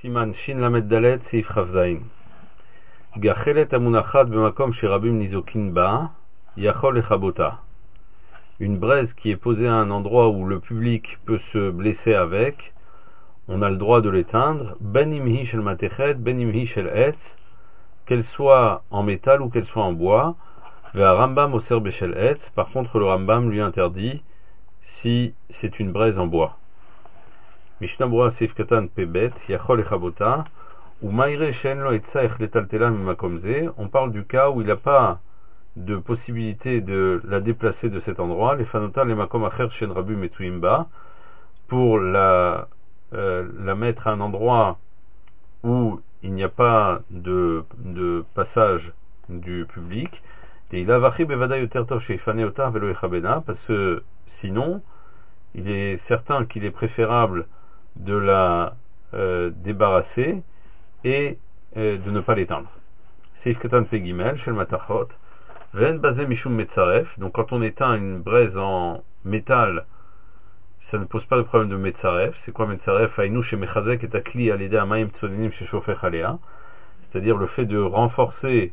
Siman Shin Lamed Dalet Seif Chavzain. Gachelet Amunachat Bemakom Sherabim Nizokin Ba Yachol Echabota. Une braise qui est posée à un endroit où le public peut se blesser avec, on a le droit de l'éteindre, ben imhi shel matechet, ben imhi shel etz, qu'elle soit en métal ou qu'elle soit en bois. Ve Rambam oser beshel etz. Par contre, le Rambam lui interdit si c'est une braise en bois. Mishnah Berurah Seif Katan Pebet Yachol Echabota ou Maire Shen Lo Etza Echletaltela Mimakom Ze. On parle du cas où il n'a pas de possibilité de la déplacer de cet endroit. Les Fanota les Makom Acher Shen Rabu Metuimba, pour la mettre à un endroit où il n'y a pas de passage du public. Et il a vachi bevada yoter tov sheifane otar velo echabena, parce que sinon il est certain qu'il est préférable de la débarrasser et de ne pas l'éteindre. Seif Katan Pegimel Shel Matachot Ven Bazé Mishum Metzaref. Donc quand on éteint une braise en métal, ça ne pose pas de problème de Metzaref. C'est quoi Metzaref? Aïnou chez Mechazek et Akli Alidé Amaim Tsoninim chez Shofech Alea, c'est-à-dire le fait de renforcer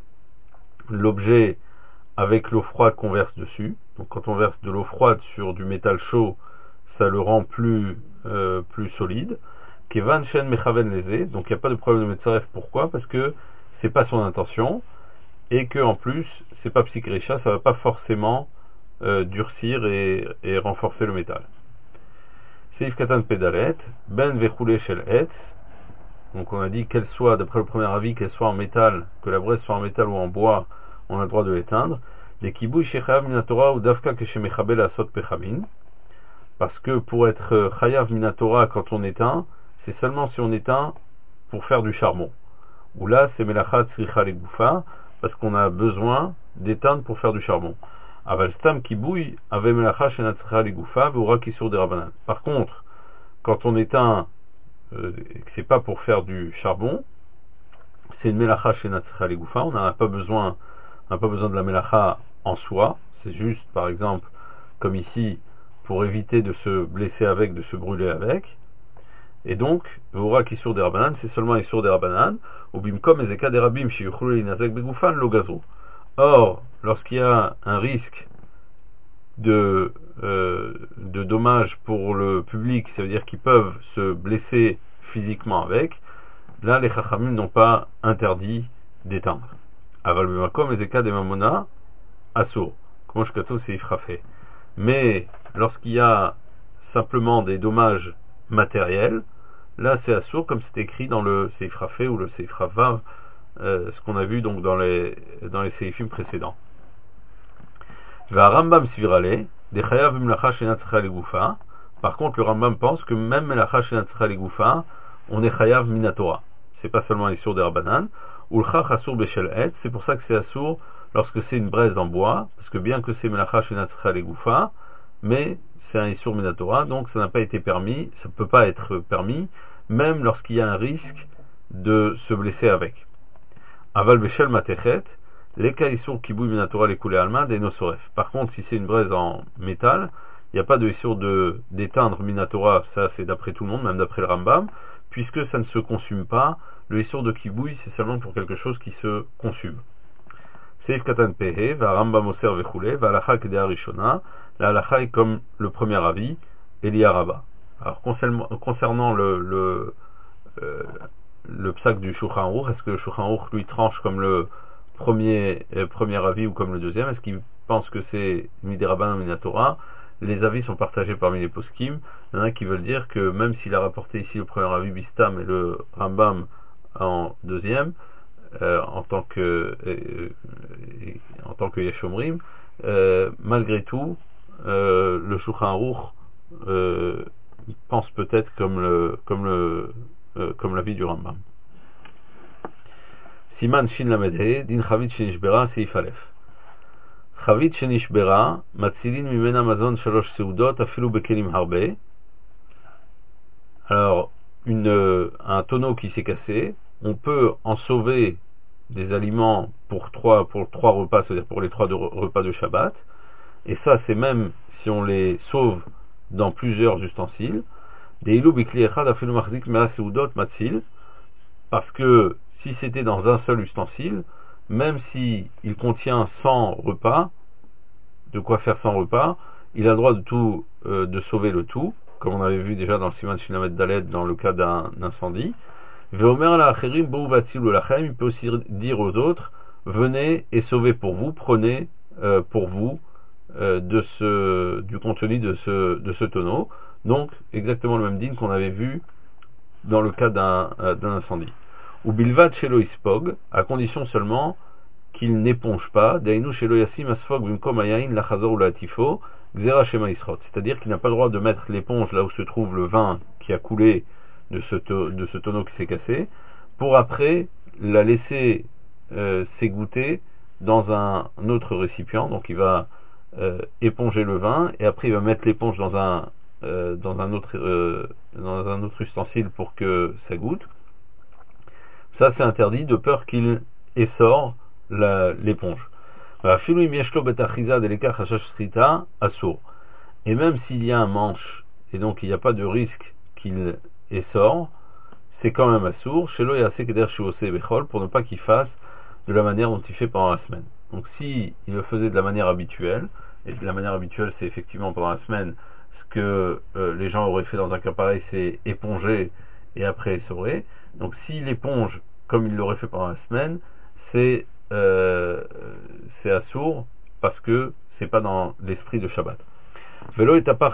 l'objet avec l'eau froide qu'on verse dessus. Donc quand on verse de l'eau froide sur du métal chaud, ça le rend plus solide. Kevan Shen Mechaven Leze, donc il n'y a pas de problème de Metzaref. Pourquoi? Parce que c'est pas son intention, et que en plus c'est pas Psikrecha, ça va pas forcément durcir et renforcer le métal. Seif Katan Pedalet Ben Vechoule Shel Etz. Donc on a dit qu'elle soit, d'après le premier avis, qu'elle soit en métal, que la braise soit en métal ou en bois, on a le droit de l'éteindre. Les kibouy shechayav minatora ou davka que chez mechabel asot pechamin, parce que pour être chayav minatora quand on éteint, c'est seulement si on éteint pour faire du charbon. Ou là c'est melachat tzricha legoufa, parce qu'on a besoin d'éteindre pour faire du charbon. Aval stam kibouy ave melacha shena tzricha legoufa veura kisur de rabanan. Par contre, quand on éteint c'est pas pour faire du charbon, c'est une melacha shena tzricha legoufa, on n'a pas besoin de la melacha en soi, c'est juste par exemple comme ici pour éviter de se blesser avec, de se brûler avec. Et donc veura kisur de rabanan, c'est seulement kisur de rabanan ou bimkom ezeka de rabim sheyuchlu linazek begoufan lo gazo. Or lorsqu'il y a un risque de dommages pour le public, ça veut dire qu'ils peuvent se blesser physiquement avec, là les chachamim n'ont pas interdit d'éteindre. Aval b'makom ezeka de mamona asur, comment je kato c'est ifrafé. Mais lorsqu'il y a simplement des dommages matériels, là c'est asur, comme c'est écrit dans le Seif Rafé ou le Seif Ravav, ce qu'on a vu donc dans les Seifim précédents. Va Rambam Svirale, des Chayav Melacha Shena Tzricha Legoufa. Par contre, le Rambam pense que même Melacha Shena Tzricha Legoufa, on est Chayav Minatora. C'est pas seulement Isur de Rabanan. Ou le Chach Asur Beshel Et, c'est pour ça que c'est Asur lorsque c'est une braise en bois, parce que bien que c'est Melacha Shena Tzricha Legoufa, mais c'est un Isur Minatora, donc ça n'a pas été permis, ça peut pas être permis, même lorsqu'il y a un risque de se blesser avec. Aval Beshel Matechet, les cas Isur Kibouy Minatora les coulées alma des nosoref. Par contre, si c'est une braise en métal, il n'y a pas de Isur d'éteindre Minatora, ça c'est d'après tout le monde, même d'après le Rambam, puisque ça ne se consume pas. Le Isur de Kibouy, c'est seulement pour quelque chose qui se consume. Seif Katan Pehe, va Rambam Oser Vechoule, va Alacha Kedea Rishona. La Alacha est comme le premier avis, Elia Rabba. Alors concernant le psak du Shulchan Aruch, est-ce que le Shulchan Aruch lui tranche comme le premier avis ou comme le deuxième? Est-ce qu'il pense que c'est Midei Rabbanan Minatora? Les avis sont partagés parmi les poskim. Il y en a qui veulent dire que même s'il a rapporté ici le premier avis Bistam et le Rambam en deuxième, en tant que Yeshomrim, malgré tout le Shulchan Aruch pense peut-être comme l'avis du Rambam. Siman Shin Lamedhe Din Chavit Shenishbera Seif Alef. Chavit Shenishbera Matzilin Mimena Mazon Shalosh Seudot Afilu Bekelim Harbe. Alors un tonneau qui s'est cassé, on peut en sauver des aliments pour trois repas, c'est-à-dire pour les 3 repas de Shabbat, et ça c'est même si on les sauve dans plusieurs ustensiles. Deilu bikli echad afelu machzik mea seudot matzil, parce que si c'était dans un seul ustensile, même si il contient 100 repas, de quoi faire 100 repas, il a le droit de sauver le tout, comme on avait vu déjà dans le Siman Shinamet Dalet dans le cas d'un incendie. Veomer la acherim bou vatsilu lachem, il peut aussi dire aux autres, venez et sauvez pour vous, prenez pour vous du contenu de ce tonneau. Donc exactement le même din qu'on avait vu dans le cas d'un incendie. Ou bilvat shelo ispog, à condition seulement qu'il n'éponge pas, dainu shelo yasim asfog bimkom ayayin lachazor ou latifo, xera shema isrot. C'est-à-dire qu'il n'a pas le droit de mettre l'éponge là où se trouve le vin qui a coulé de ce tonneau qui s'est cassé, pour après la laisser s'égoutter dans un autre récipient. Donc il va éponger le vin et après il va mettre l'éponge dans un autre ustensile pour que ça goûte. Ça c'est interdit de peur qu'il essore l'éponge. Et même s'il y a un manche et donc il n'y a pas de risque qu'il essore, c'est quand même assour pour ne pas qu'il fasse de la manière dont il fait pendant la semaine. Donc si il le faisait de la manière habituelle, et de la manière habituelle c'est effectivement pendant la semaine, ce que les gens auraient fait dans un cas pareil, c'est éponger et après essorer. Donc s'il éponge comme il l'aurait fait pendant la semaine, c'est assour parce que c'est pas dans l'esprit de Shabbat. Il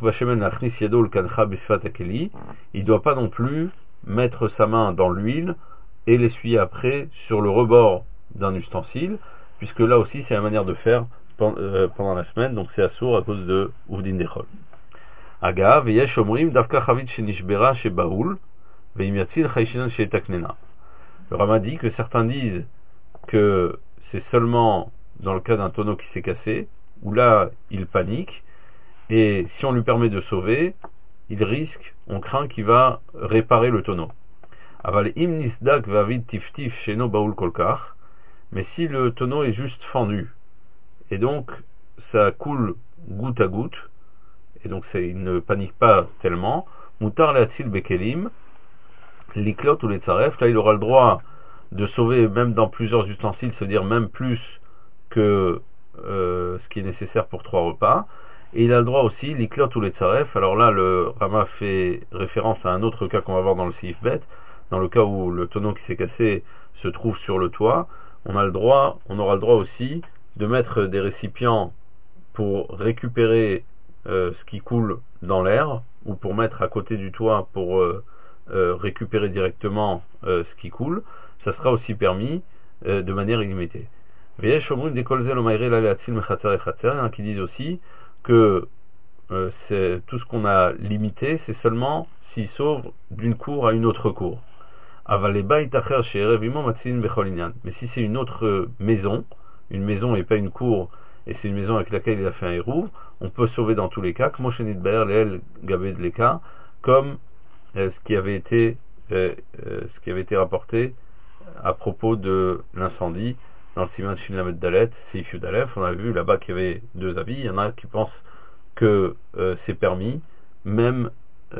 ne doit pas non plus mettre sa main dans l'huile et l'essuyer après sur le rebord d'un ustensile, puisque là aussi c'est la manière de faire pendant la semaine, donc c'est assour à cause de Uvdin Dechol. Agav, yesh omrim davka chavit shenishbera shebaoul veim yatzil chayshinan shetaknena. Le Rama dit que certains disent que c'est seulement dans le cas d'un tonneau qui s'est cassé, où là il panique, et si on lui permet de sauver, il risque, on craint qu'il va réparer le tonneau. Aval im nisdak vavid tiftif sheno baoul kolkar, mais si le tonneau est juste fendu, et donc ça coule goutte à goutte, et donc il ne panique pas tellement, mutar leatzil bekelim, l'iklot ou les tsaref, là il aura le droit de sauver même dans plusieurs ustensiles, c'est-à-dire même plus que ce qui est nécessaire pour 3 repas. Et il a le droit aussi, l'iklot ou les tsaref. Alors là, le Rama fait référence à un autre cas qu'on va voir dans le Seif Bet. Dans le cas où le tonneau qui s'est cassé se trouve sur le toit, on aura le droit aussi de mettre des récipients pour récupérer ce qui coule dans l'air, ou pour mettre à côté du toit pour récupérer directement ce qui coule. Ça sera aussi permis de manière illimitée. Il y en a qui disent aussi que c'est tout ce qu'on a limité, c'est seulement s'il sauve d'une cour à une autre cour. Mais si c'est une autre maison et pas une cour, et c'est une maison avec laquelle il a fait un hérouv, on peut sauver dans tous les cas, comme ce qui avait été rapporté à propos de l'incendie dans le Siman Shin Dalet, Seif Yudalef. On a vu là-bas qu'il y avait 2 avis. Il y en a qui pensent que c'est permis, même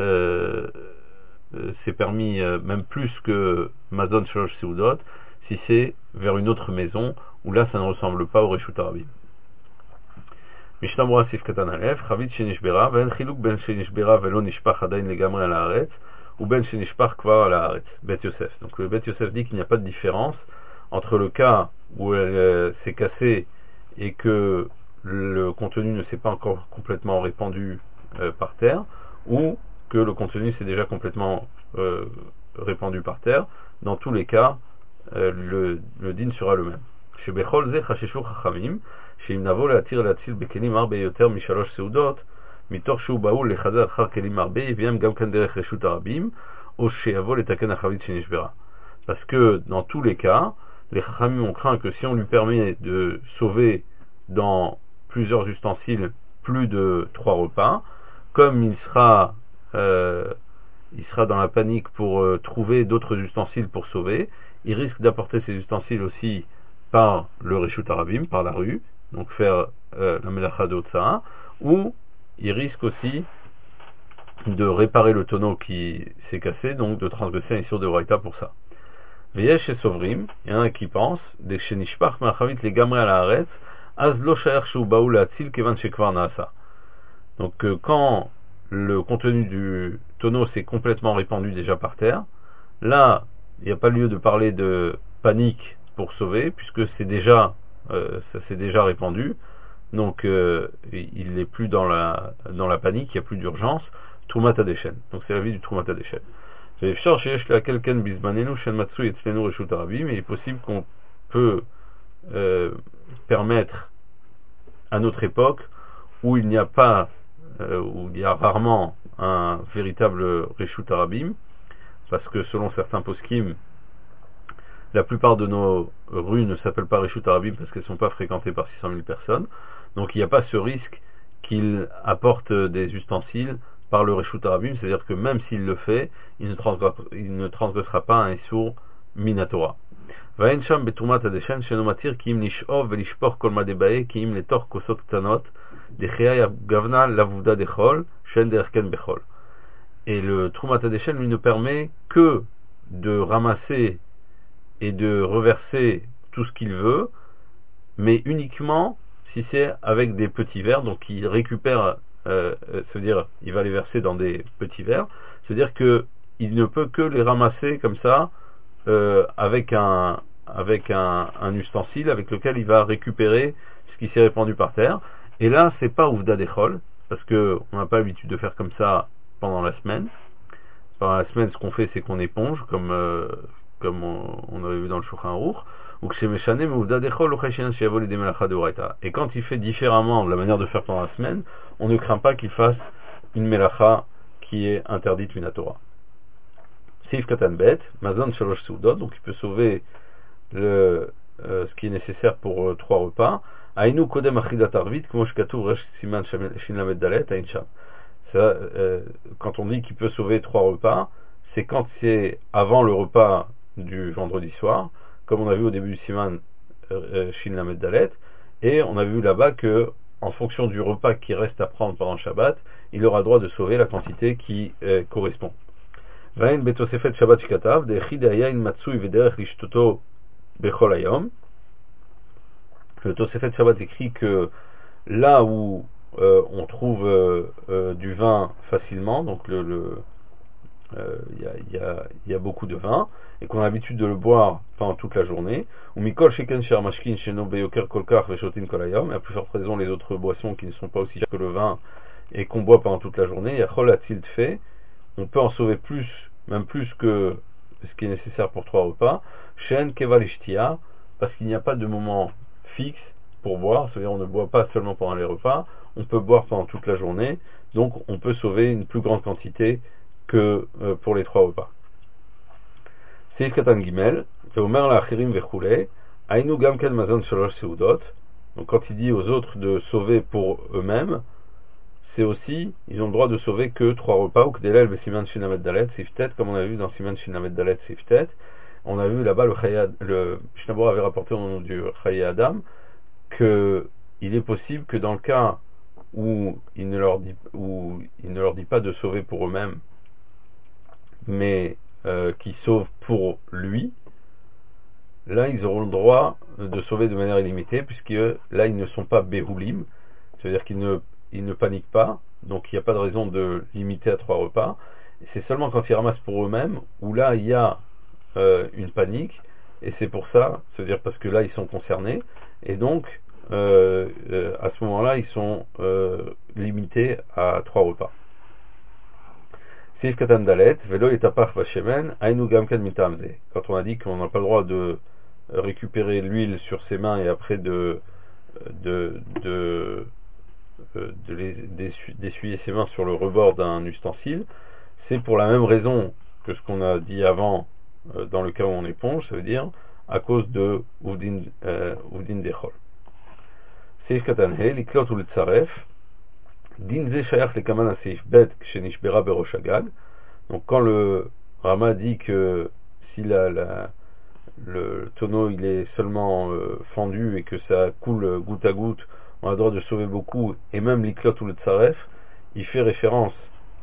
même plus que Mazon Shalosh Seudot, si c'est vers une autre maison où là ça ne ressemble pas au Reshut Harabim. Mishnah Berurah Sif Katan Alef, Chavit Shenishbera, Ve'en Chiluk ben Shenishbera ve'lo nishpach adayin legamri al haaretz, ou ben Shenishpach kvar al haaretz, Bet Yosef. Donc le Bet Yosef dit qu'il n'y a pas de différence entre le cas où elle s'est cassée et que le contenu ne s'est pas encore complètement répandu par terre, ou que le contenu s'est déjà complètement répandu par terre. Dans tous les cas, le din sera le même. Chez Bechol Ze Chasheshu Chachamim, שאם נבוא להתיר להציל בכלים הרבה יותר משלוש סעודות, מתוך שהוא בהול לחזר אחר כלים הרבה, יביאם גם כאן דרך רשות הרבים, או שיבוא לתקן החבית שנשברה. Parce que dans tous les cas, les Chachamim ont craint que si on lui permet de sauver dans plusieurs ustensiles plus de 3 repas, comme il sera dans la panique pour trouver d'autres ustensiles pour sauver, il risque d'apporter ces ustensiles aussi par le Reshut Harabim, par la rue, donc faire la Melacha de Otsa'a, ou il risque aussi de réparer le tonneau qui s'est cassé, donc de transgresser un issur de Braïta pour ça. Veyesh et Sovrim, il y en a qui pensent, des Shenishpach Ma'achavit les Gamre à la Haaretz, Az lo shayer shu baou la'atzil kevan shekvar naasa. Donc quand le contenu du tonneau s'est complètement répandu déjà par terre, là, il n'y a pas lieu de parler de panique pour sauver, puisque ça s'est déjà répandu. Donc il n'est plus dans la panique, il n'y a plus d'urgence. Troumat Adeshen. Donc c'est la vie du Troumat Adeshen. Mais il est possible qu'on peut permettre à notre époque où il n'y a pas, où il y a rarement un véritable Reshut Arabim, parce que selon certains poskim, la plupart de nos rues ne s'appellent pas Reshut Arabim parce qu'elles ne sont pas fréquentées par 600 000 personnes. Donc il n'y a pas ce risque qu'il apporte des ustensiles par le Reshut Arabim, c'est-à-dire que même s'il le fait, il ne transgressera pas un Issur Minatora. ואין שם בתרומת הדשן שאינו מתיר כי אם לשאוב ולשפוך כל מה דבעי כי אם לתוך כוסות קטנות דחייה גוונה לעבודה דחול שאין דרך כן בחול. Et le Troumat Adeshen lui ne permet que de ramasser et de reverser tout ce qu'il veut, mais uniquement si c'est avec des petits verres, donc il récupère, c'est-à-dire il va les verser dans des petits verres, c'est-à-dire que il ne peut que les ramasser comme ça, avec un ustensile avec lequel il va récupérer ce qui s'est répandu par terre. Et là, c'est pas Ouvda Dechol, parce que on n'a pas l'habitude de faire comme ça pendant la semaine. Pendant la semaine, ce qu'on fait, c'est qu'on éponge, comme on avait vu dans le Shulchan Aruch, ou que chez Meshane, mais Ouvda Dechol, et quand il fait différemment de la manière de faire pendant la semaine, on ne craint pas qu'il fasse une melacha qui est interdite minatora. Seif Katan Bet, Mazon Shalosh Seudot, donc il peut sauver ce qui est nécessaire pour 3 repas. Aïnou Kodem Achidat Arvit, Kmosh Katou Resh Siman Shin Lamed Dalet, Aïncham. Quand on dit qu'il peut sauver 3 repas, c'est quand c'est avant le repas du vendredi soir, comme on a vu au début du Siman Shin Lamed Dalet, et on a vu là-bas que en fonction du repas qui reste à prendre pendant le Shabbat, il aura le droit de sauver la quantité qui correspond. Vain betosefet Shabbat shikatav de chidaya in matsui vederech lishtoto bechol hayom. Le Tosefet Shabbat écrit que là où on trouve du vin facilement, donc il y a beaucoup de vin et qu'on a l'habitude de le boire pendant toute la journée. Ou mikol sheken sher mashkin sheno beyoker kolkar veshotin kol hayom. Et à plus forte raison les autres boissons qui ne sont pas aussi chères que le vin et qu'on boit pendant toute la journée. Yachol atzil fait. On peut en sauver plus, même plus que ce qui est nécessaire pour 3 repas. Shen kevalishtia, parce qu'il n'y a pas de moment fixe pour boire, c'est-à-dire on ne boit pas seulement pendant les repas, on peut boire pendant toute la journée, donc on peut sauver une plus grande quantité que pour les 3 repas. Seif Katan Gimel, Veomer la achirim vechule, Ainu gamken mazon shalosh seudot, donc quand il dit aux autres de sauver pour eux-mêmes, c'est aussi, ils ont le droit de sauver que 3 repas, ou que Delel ve Siman Shinamet Dalet Siftet, comme on a vu dans Siman Shinamet Dalet Siftet. On a vu là-bas le Shnabor avait rapporté au nom du Chaye Adam que il est possible que dans le cas où il ne leur dit pas de sauver pour eux-mêmes, mais qui sauvent pour lui, là ils auront le droit de sauver de manière illimitée, puisque là ils ne sont pas Behulim, c'est-à-dire qu'ils ne paniquent pas, donc il n'y a pas de raison de limiter à 3 repas. C'est seulement quand ils ramassent pour eux-mêmes où là il y a une panique, et c'est pour ça, c'est-à-dire parce que là ils sont concernés, et donc à ce moment-là ils sont limités à 3 repas. Seif Katan Dalet, Velo et Tapach Vashemen, Ainu Gamken Mitamze. Quand on a dit qu'on n'a pas le droit de récupérer l'huile sur ses mains et après d'essuyer ses mains sur le rebord d'un ustensile, c'est pour la même raison que ce qu'on a dit avant dans le cas où on éponge, ça veut dire à cause de Oudin Dechol. Seif Katan He, Liklot ou Litzaref, Dinze Shayach le Kaman Seif Bet Kshenishbera Berosh Agag. Donc quand le Rama dit que si le tonneau il est seulement fendu et que ça coule goutte à goutte, on a le droit de sauver beaucoup, et même l'iklot ou le tsaref, il fait référence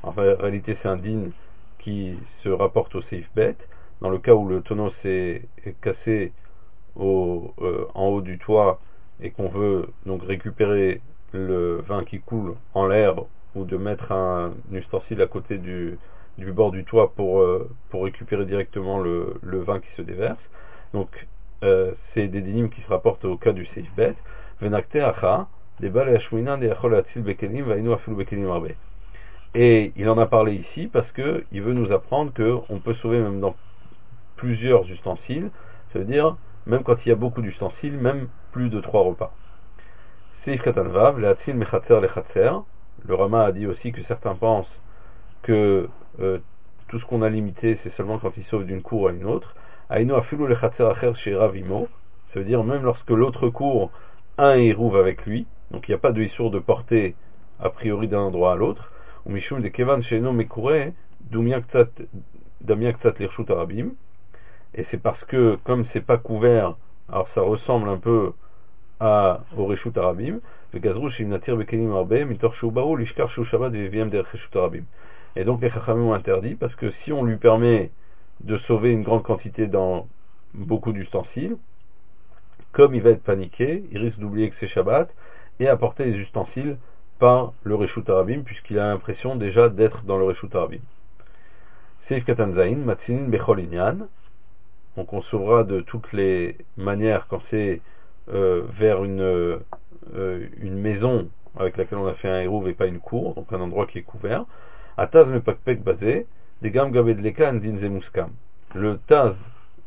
En réalité, c'est un din qui se rapporte au seif bet. Dans le cas où le tonneau s'est cassé en haut du toit et qu'on veut donc récupérer le vin qui coule en l'air ou de mettre un ustensile à côté du bord du toit pour récupérer directement le vin qui se déverse. Donc c'est des dynimes qui se rapportent au cas du seif bet. Venakte acha des balles ashwina des achol atzil bekelim vainu afilu bekelim arbe. Et il en a parlé ici parce que il veut nous apprendre qu'on peut sauver même dans plusieurs ustensiles. Ça veut dire même quand il y a beaucoup d'ustensiles, même plus de 3 repas. Seif katan vav leatzil mechatzer lechatzer. Le Rama a dit aussi que certains pensent que tout ce qu'on a limité, c'est seulement quand il sauve d'une cour à une autre. Aïno afilu lechatzer acher chez Ravimo. Ça veut dire même lorsque l'autre cour a un hérouve avec lui, donc il n'y a pas de issour de portée a priori d'un endroit à l'autre. Ou mishum de kevan sheino mekure damia ktsat lirshut arabim. Et c'est parce que comme c'est pas couvert, alors ça ressemble un peu au reshut arabim. Le gazrou shimnatir bekelim arbe mitor shubaou lishkar shu shabbat veviem der reshut arabim. Et donc les chachamim ont interdit parce que si on lui permet de sauver une grande quantité dans beaucoup d'ustensiles, comme il va être paniqué, il risque d'oublier que c'est Shabbat et apporter les ustensiles par le Reshut Arabim, puisqu'il a l'impression déjà d'être dans le Reshut Arabim. Seif Katan Zain, Matzinin Bechol Inyan. Donc on sauvera de toutes les manières quand c'est vers une maison avec laquelle on a fait un hérouve et pas une cour, donc un endroit qui est couvert. Ataz Mepakpek Bazé, des Gam Gabed Leka Andin Zemuskam. Le Taz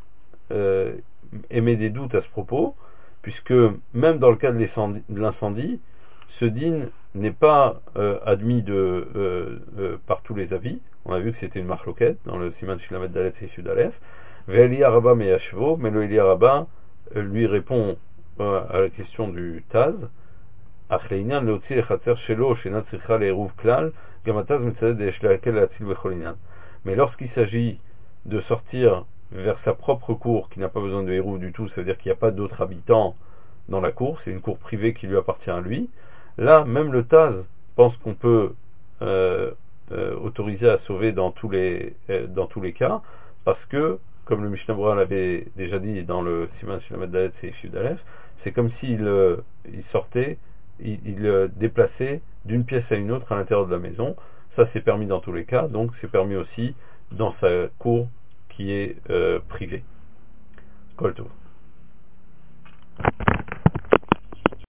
émet des doutes à ce propos, puisque même dans le cas de l'incendie, ce din n'est pas admis par tous les avis. On a vu que c'était une marloquette dans le Siman Shilamet Dalet et Sudalef. Ve'Elia Rabba Meyashvo, mais le Elia Rabba lui répond à la question du Taz. Achleinian leotzi lechatzer shelo shenat tzricha le'eruv klal gamataz mitzaded de'eshleakel le'atzil bechol inyan. Mais lorsqu'il s'agit de sortir vers sa propre cour qui n'a pas besoin de héros du tout, ça veut dire qu'il n'y a pas d'autres habitants dans la cour, c'est une cour privée qui lui appartient à lui. Là, même le Taz pense qu'on peut autoriser à sauver dans tous les cas, parce que, comme le Mishnah Berurah l'avait déjà dit dans le Siman Shilamet Dalet et Yudalef, c'est comme s'il sortait, il déplaçait d'une pièce à une autre à l'intérieur de la maison. Ça c'est permis dans tous les cas, donc c'est permis aussi dans sa cour qui est privée. Kol tov.